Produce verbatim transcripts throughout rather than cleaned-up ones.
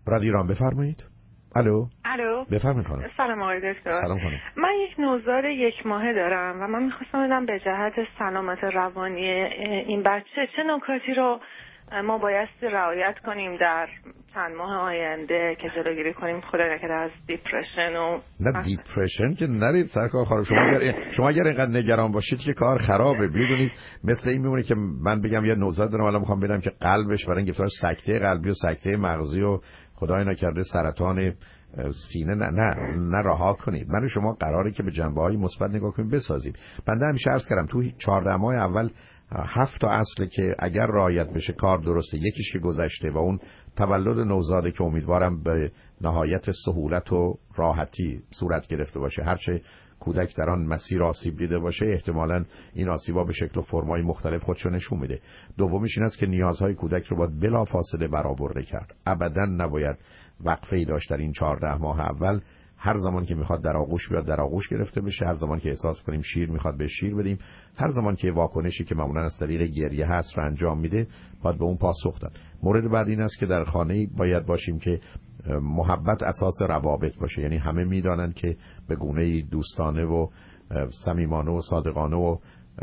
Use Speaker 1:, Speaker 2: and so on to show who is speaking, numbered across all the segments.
Speaker 1: رادیو ایران بفرمایید. الو.
Speaker 2: الو.
Speaker 1: بفرمایید خانم.
Speaker 2: سلام آقای دکتر.
Speaker 1: سلام خانم.
Speaker 2: من یک نوزاد یک ماهه دارم و من میخواستم بدم به جهت سلامت روانی این بچه چه نکاتی رو ما بایستی رعایت کنیم در چند ماه آینده که جلوگیری کنیم خدا نکنه از دیپرشن و
Speaker 1: نه دیپرشن که نرید سرکار خانم. شما اگر شما اگر اینقدر نگران باشید که کار خرابه. میدونید مثل این میمونه که من بگم یه نوزاد دارم الان میخوام بدم که قلبش برای گرفتار سکته قلبی و سکته مغزی و خدای نکرده سرطان سینه نه نه نه رها کنید. من و شما قراره که به جنبه‌های مثبت نگاه کنیم بسازیم. بنده همیشه عرض کردم تو چهارده ماه اول هفت تا اصله که اگر رعایت بشه کار درسته. یکیش که گذشته و اون تولد نوزاده که امیدوارم به نهایت سهولت و راحتی صورت گرفته باشه. هرچه کودک در آن مسیر آسیب دیده باشه احتمالاً این آسیبا به شکل و فرمای مختلف خودشو نشون میده. دومیش این است که نیازهای کودک رو باید بلافاصله برآورده کرد. ابداً نباید وقفه‌ای داشت در این چهارده ماه اول. هر زمان که میخواد در آغوش بیاد در آغوش گرفته بشه، هر زمان که احساس کنیم شیر میخواد به شیر بدیم، هر زمان که واکنشی که معمولا از طریق گریه هست رو انجام میده باید به اون پاسخ داد. مورد بعد این است که در خانه باید باشیم که محبت اساس روابط باشه. یعنی همه میدانند که به گونه‌ای دوستانه و صمیمانه و صادقانه و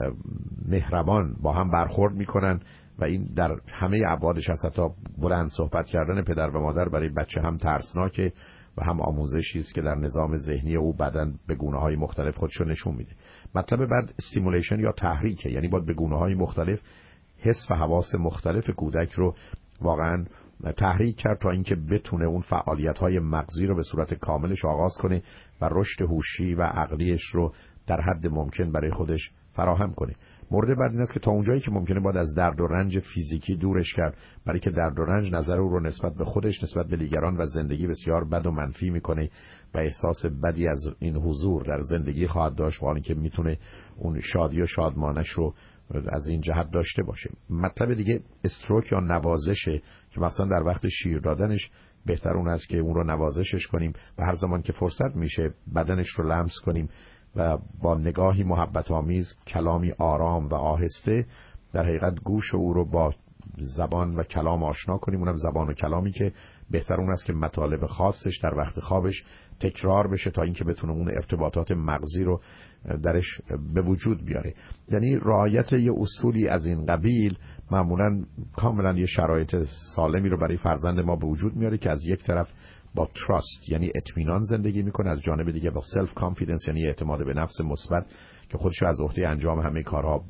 Speaker 1: مهربان با هم برخورد میکنن و این در همه ابعادش هست. حتی بلند صحبت کردن پدر و مادر برای بچه هم ترسناکه و هم آموزشی است که در نظام ذهنی او بدن به گونه‌های مختلف خودشو نشون میده. مطلب بعد استیمولیشن یا تحریکه. یعنی باید به گونه‌های مختلف حس و حواس مختلف کودک رو واقعا تحریک کرد تا اینکه بتونه اون فعالیت‌های مغزی رو به صورت کاملش آغاز کنه و رشد هوشی و عقلیش رو در حد ممکن برای خودش فراهم کنه. مورد بعد این است که تا اونجایی که ممکنه باید از درد و رنج فیزیکی دورش کرد، برای که درد و رنج نظر او رو نسبت به خودش، نسبت به دیگران و زندگی بسیار بد و منفی میکنه و احساس بدی از این حضور در زندگی خواهد داشت و اینکه میتونه اون شادی و شادمانش رو از این جهت داشته باشه. مطلب دیگه استروک یا نوازشه که مثلا در وقت شیر دادنش بهتر اون است که اون رو نوازشش کنیم و هر زمان که فرصت میشه بدنش رو لمس کنیم و با نگاهی محبت آمیز، کلامی آرام و آهسته در حقیقت گوش او رو با زبان و کلام آشنا کنیم. اونم زبان و کلامی که بهتر اون است که مطالب خاصش در وقت خوابش تکرار بشه تا اینکه بتونه اون ارتباطات مغزی رو درش به وجود بیاره. یعنی رعایت یه اصولی از این قبیل معمولاً کاملاً یه شرایط سالمی رو برای فرزند ما به وجود میاره که از یک طرف با تراست یعنی اطمینان زندگی میکنه، از جانب دیگه با سلف کانفیدنس یعنی اعتماد به نفس مثبت که خودشو از عهده انجام همه کارها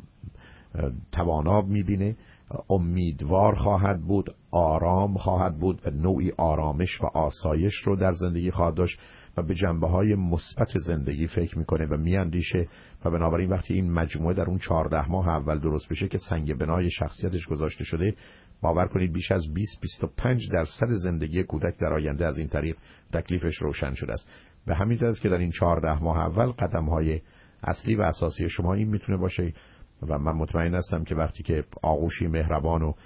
Speaker 1: توانا میبینه، امیدوار خواهد بود، آرام خواهد بود و نوعی آرامش و آسایش رو در زندگی خواهد داشت و به جنبه‌های مثبت زندگی فکر میکنه و میاندیشه و بنابراین وقتی این مجموعه در اون چهارده ماه اول درست بشه که سنگ بنای شخصیتش گذاشته شده، باور کنید بیش از بیست تا بیست و پنج درصد زندگی کودک در آینده از این طریق تکلیفش روشن شده است. به همین جهت است که در این چهارده ماه اول قدم‌های اصلی و اساسی شما این میتونه باشه و من مطمئن هستم که وقتی که آغوشی مهربان و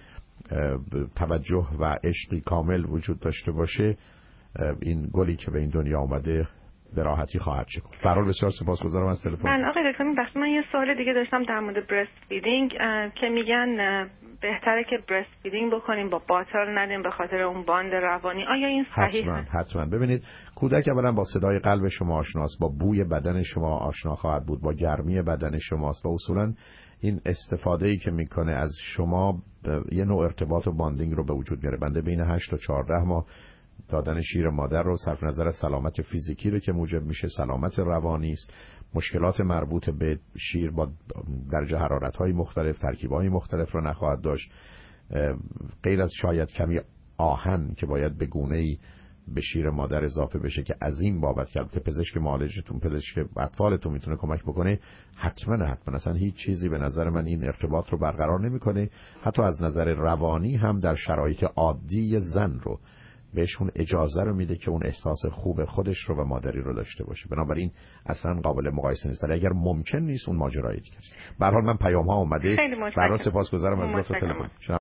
Speaker 1: توجه و عشقی کامل وجود داشته باشه این گلی که به این دنیا آمده به راحتی خواهد شکفت. به هر حال بسیار سپاسگزارم از تلفن.
Speaker 2: من آقای دکتر بخش من یه سوال دیگه داشتم در مورد برست فیدینگ که میگن بهتره که برست فیدینگ بکنیم با باتل ندیم به خاطر اون باند روانی. آیا این صحیحه؟
Speaker 1: حتما حتما. ببینید کودک اولا با صدای قلب شما آشناست، با بوی بدن شما آشنا خواهد بود، با گرمی بدن شماست و اصولا این استفاده‌ای که میکنه از شما یه نوع ارتباط و باندینگ رو به وجود میاره. بنده بین هشت تا چهارده ماه دادن شیر مادر رو صرف نظر از سلامت فیزیکی رو که موجب میشه سلامت روانی است. مشکلات مربوط به شیر با درجه حرارت‌های مختلف، ترکیب‌های مختلف رو نخواهد داشت، غیر از شاید کمی آهن که باید به گونه‌ای به شیر مادر اضافه بشه که از این بابت که پزشک معالجتون، پزشک اطفالتون میتونه کمک بکنه. حتما حتما اصلا هیچ چیزی به نظر من این ارتباط رو برقرار نمیکنه. حتی از نظر روانی هم در شرایط عادی زن رو بهشون اجازه رو میده که اون احساس خوب خودش رو و مادری رو داشته باشه. بنابراین اصلا قابل مقایسه نیست. ولی اگر ممکن نیست اون ماجرای دیگه است. به هر حال من پیام ها اومده. برای سپاسگزارم از لطف تلفن.